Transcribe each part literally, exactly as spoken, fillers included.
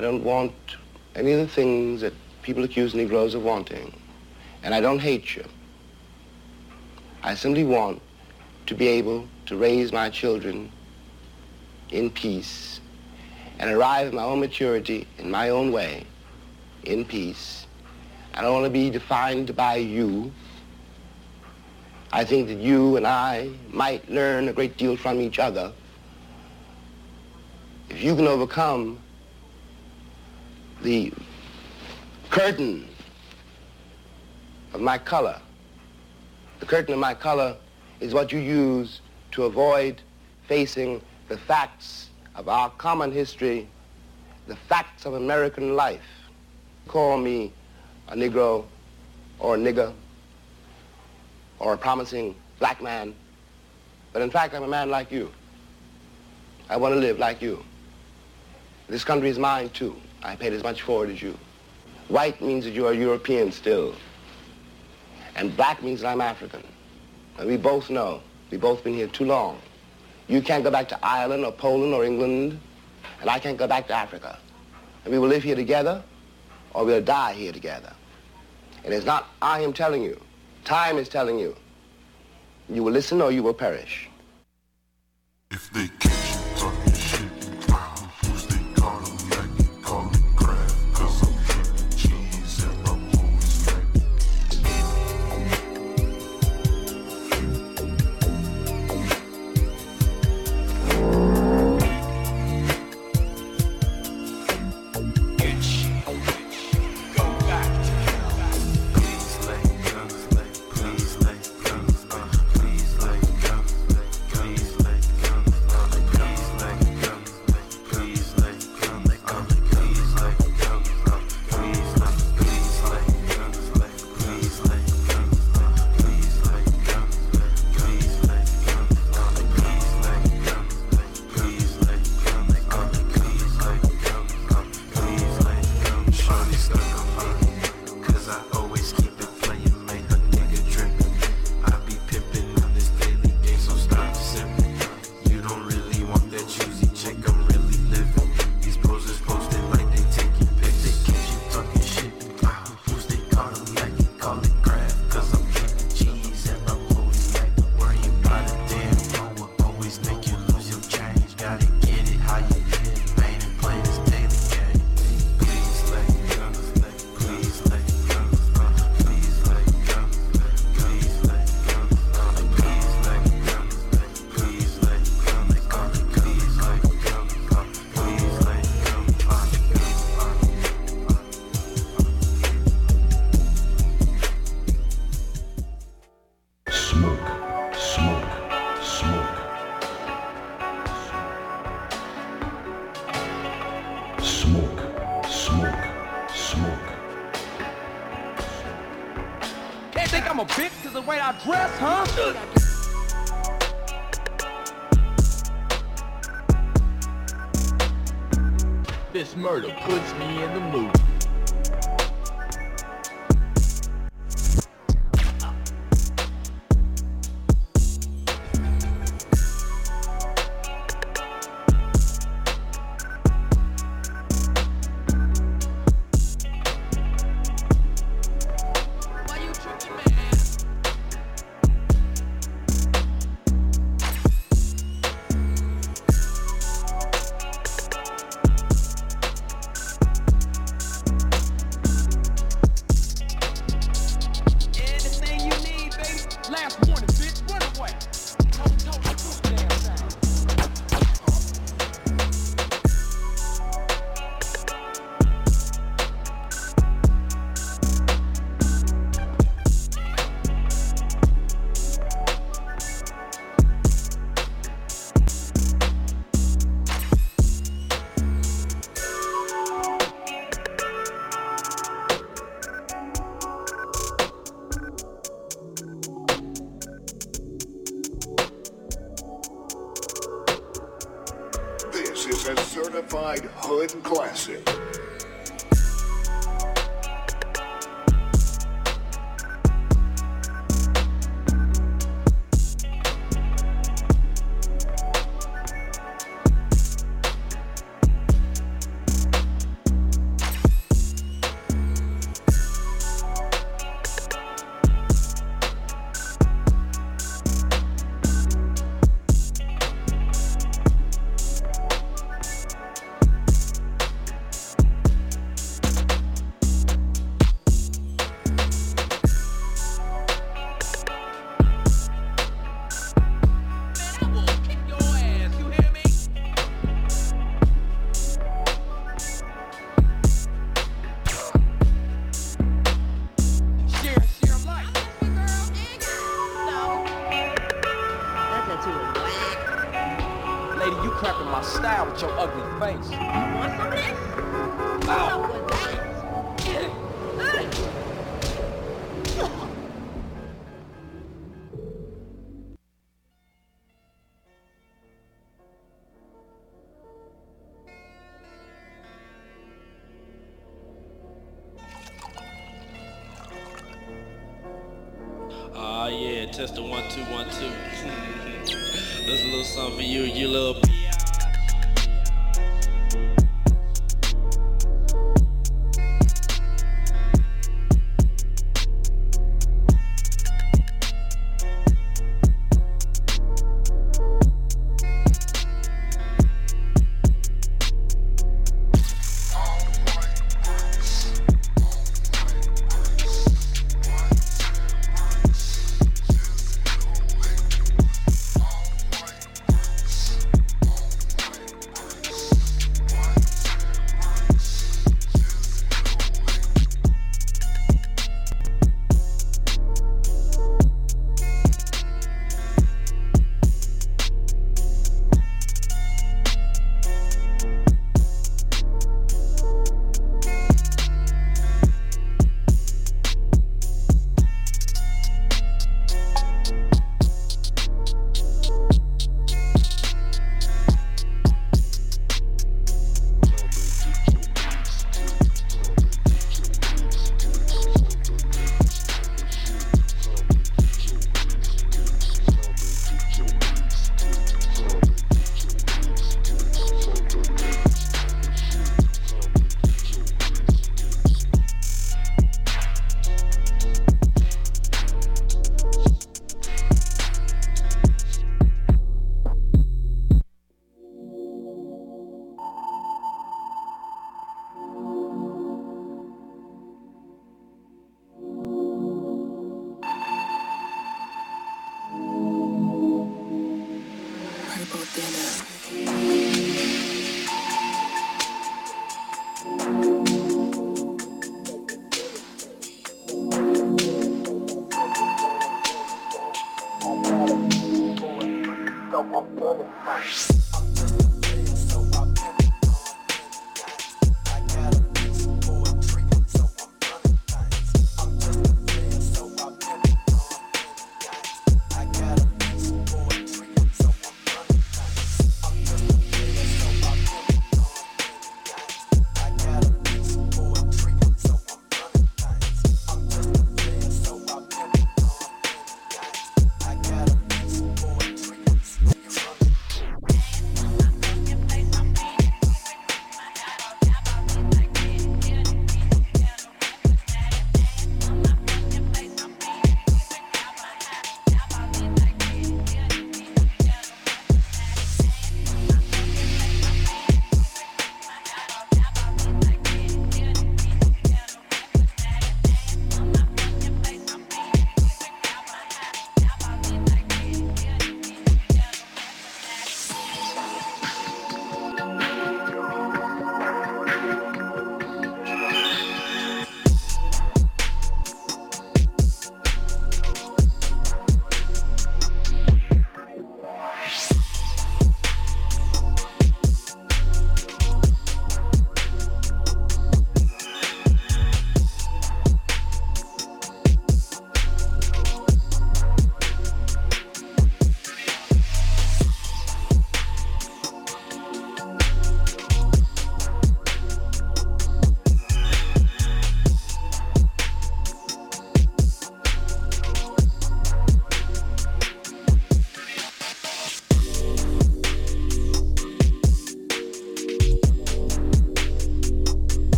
I don't want any of the things that people accuse Negroes of wanting. And I don't hate you. I simply want to be able to raise my children in peace and arrive at my own maturity in my own way, in peace. I don't want to be defined by you. I think that you and I might learn a great deal from each other if you can overcome the curtain of my color. The curtain of my color is what you use to avoid facing the facts of our common history, the facts of American life. Call me a Negro or a nigger or a promising black man, but in fact, I'm a man like you. I want to live like you. This country is mine too. I paid as much for it as you. White means that you are European still, and black means that I'm African. And we both know, we've both been here too long. You can't go back to Ireland or Poland or England, and I can't go back to Africa. And we will live here together, or we'll die here together. And it's not I am telling you. Time is telling you. You will listen or you will perish. If they catch you talking shit, who's they call them like, call it crap, cause I'm dripping cheese and I'm always like. Good shit. Go back to hell. Please lay down, please lay down, please lay down, please lay down, please lay down, please lay down, please lay down, please lay, please lay down, please lay down, please lay down, please lay down, please lay down, please lay down, please lay down, please lay down. Shorty stuck on me, cause I always keep it playing, make a nigga trippin'. I be pimpin' on this daily game, so stop sippin'. You don't really want that choosy chick, I'm really living. These poses posted like they taking pics. They catch you talking shit. Ah, who's they call them like, call it crap, cause I'm drippin' cheese and I'm always like, worrying about a damn phone will always make you lose your change. Gotta get it how you live, man, and play this daily game. Please lay down, please lay down, please lay down, please lay down, please lay down, please lay down, they call it please lay down, please lay down. Smoke, smoke, smoke. Smoke, smoke, smoke. They think I'm a bitch because the way I dress, huh? This murder puts me in the mood. Why you tripping, man? Anything you need, baby. Last warning, bitch. Run away. Don't, don't, don't do the damn thing. This is a certified hood classic. style with your ugly face. You want some of this? Ow. What was that? Ah, yeah, test the one, two, one, two. That's a little something for you, you little.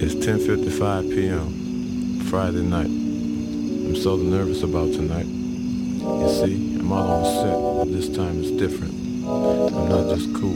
It's ten fifty-five p.m. Friday night. I'm so nervous about tonight. You see, I'm all on set, but this time it's different. I'm not just cool.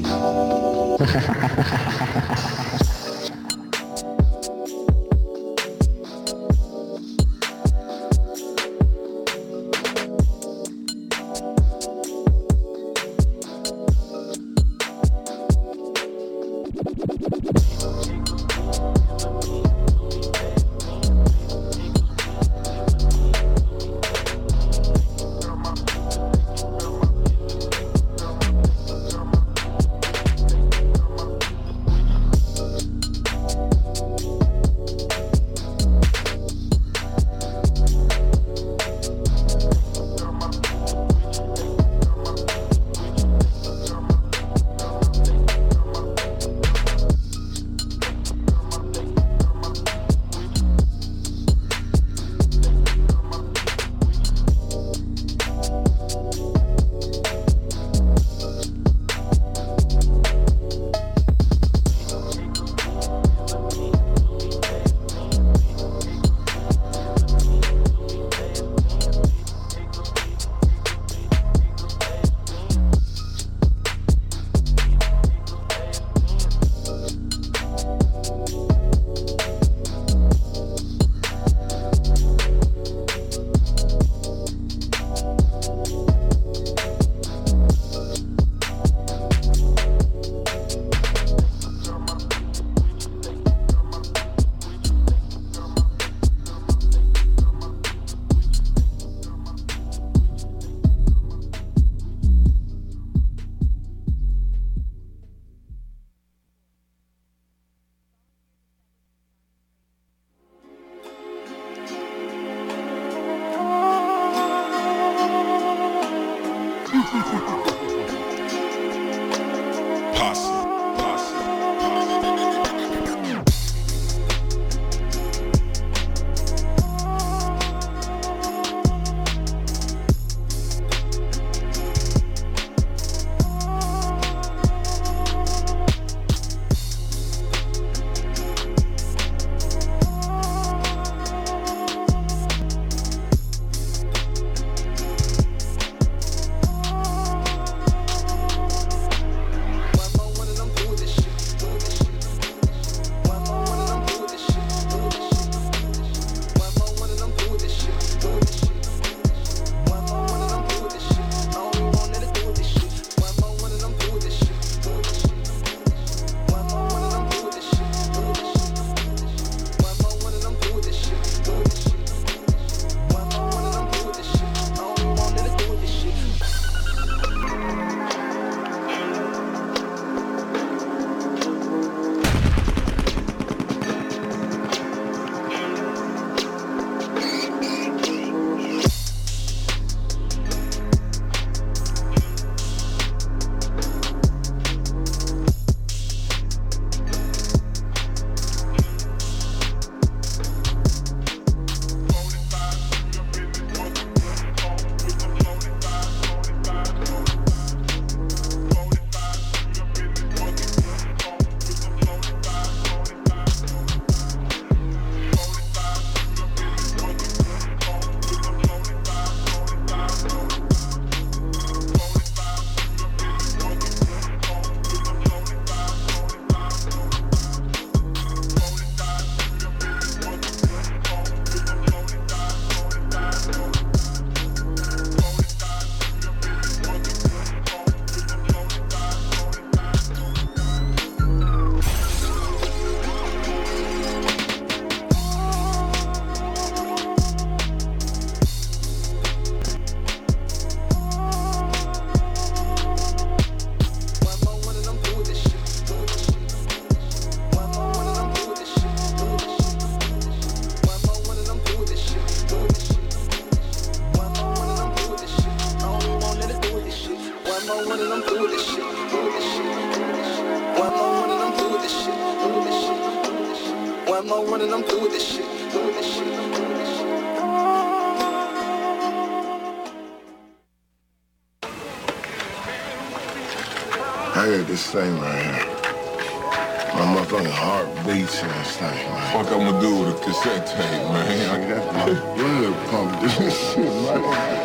I heard this thing right here. My mother motherfucking heart beats and stuff, man. Fuck I'ma do with a cassette tape, man. I got my blood pumped to this shit, man.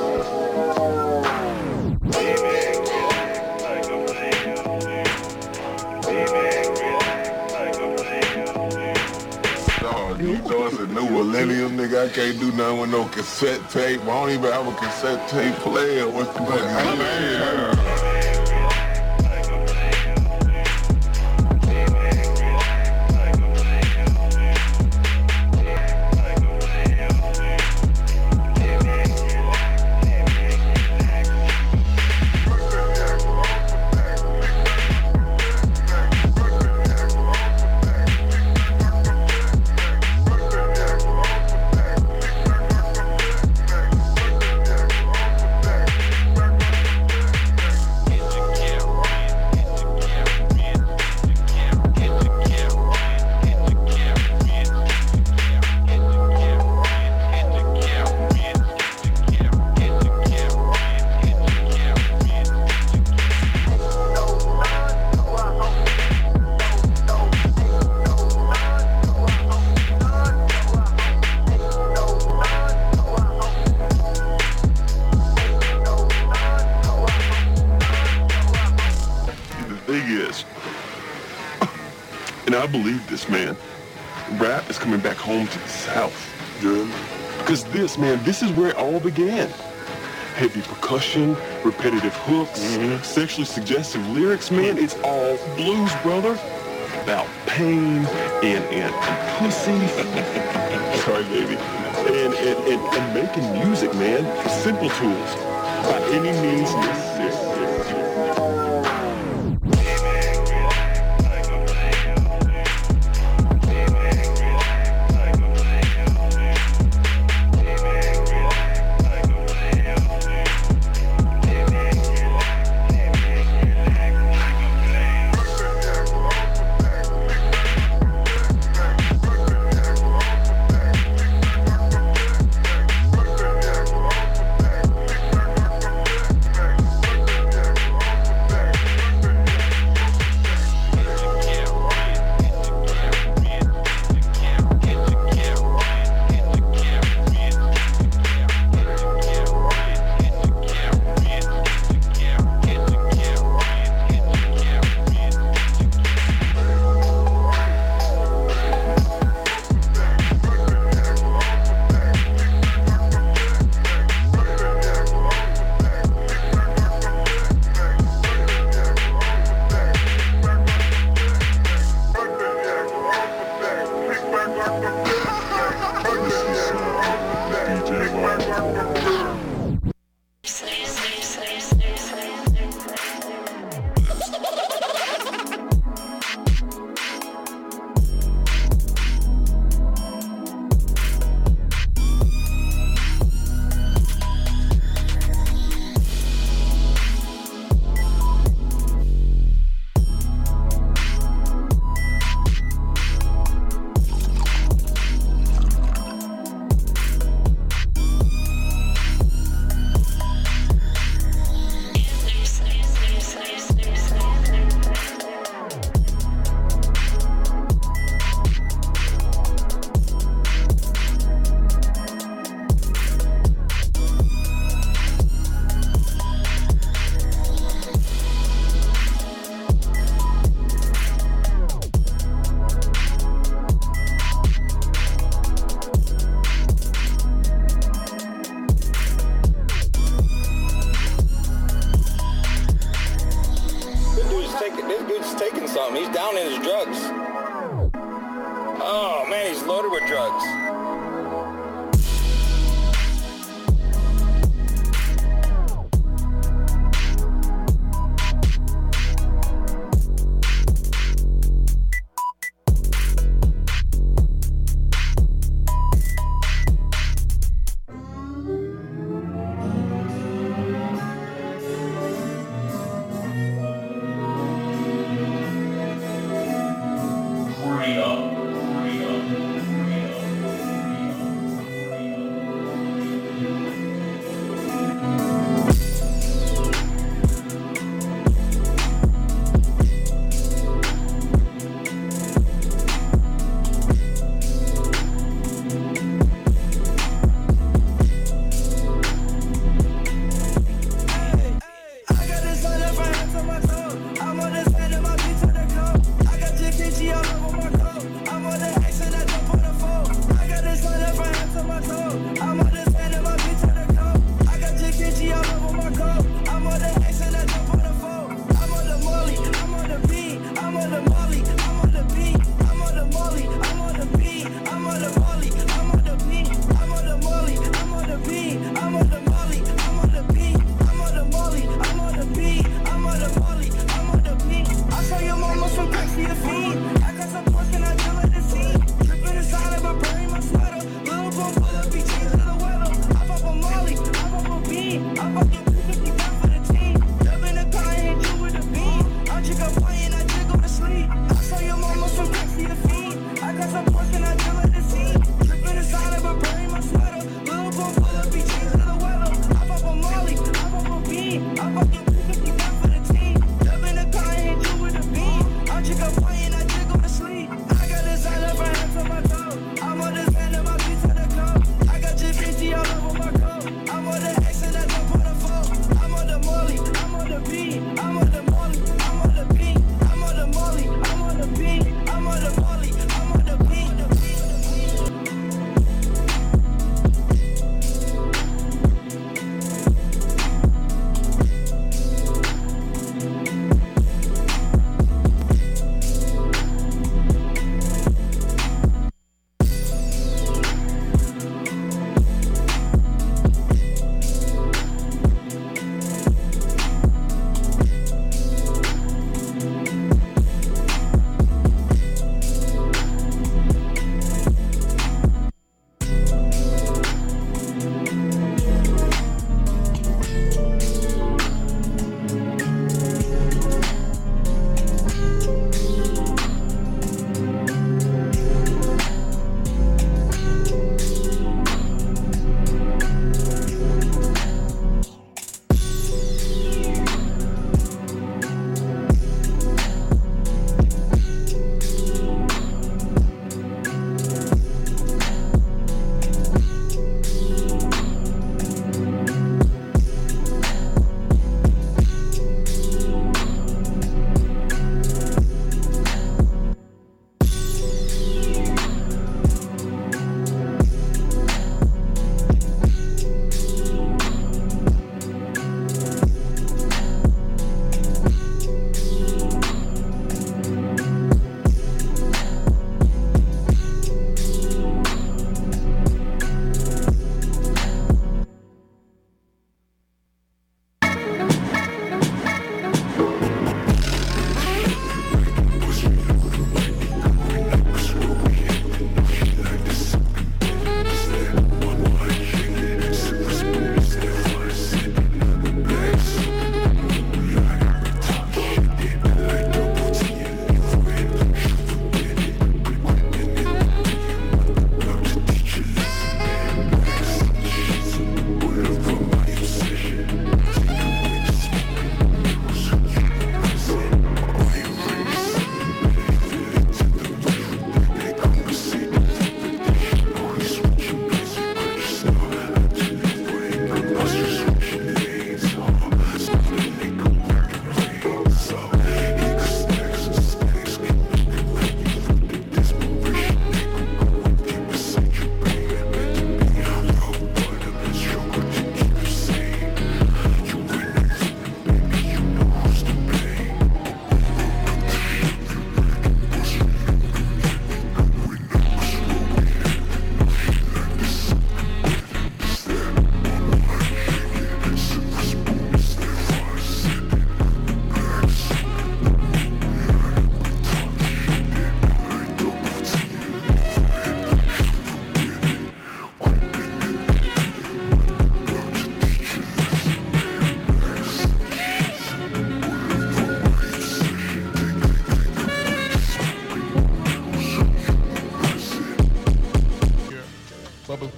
You know it's a new millennium, nigga. I can't do nothing with no cassette tape. I don't even have a cassette tape player. What's the fuck? Yeah. I believe this, man. Rap is coming back home to the South. Yeah. Because this, man, this is where it all began. Heavy percussion, repetitive hooks, mm-hmm. sexually suggestive lyrics, man. It's all blues, brother. About pain and, and, and pussy. Sorry, baby. And, and, and, and making music, man. Simple tools. By any means necessary.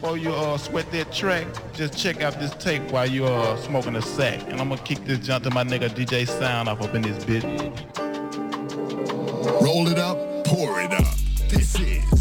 before you uh, sweat that track, just check out this tape while you uh, smoking a sack. And I'm gonna kick this junk to my nigga D J Sound off up in this bitch. Roll it up, pour it up. This is